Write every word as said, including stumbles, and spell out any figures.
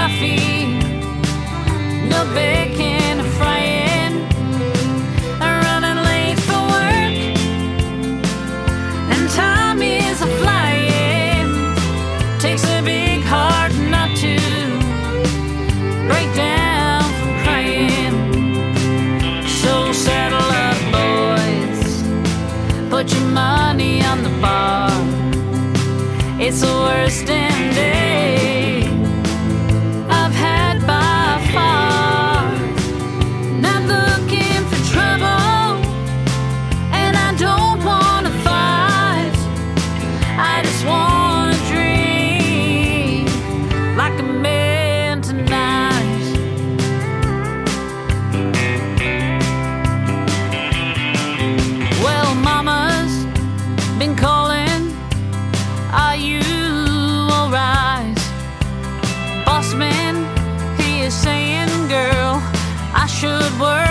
coffee, no bacon or frying, running late for work, and time is a flying. Takes a big heart not to break down from crying. So saddle up, boys, put your money on the bar. It's the worst damn day I've had by far. Not looking for trouble, and I don't wanna fight. I just wanna dream like a man tonight. Well, mama's been calling. Are you alright? Boss man, he is saying, girl, I should work.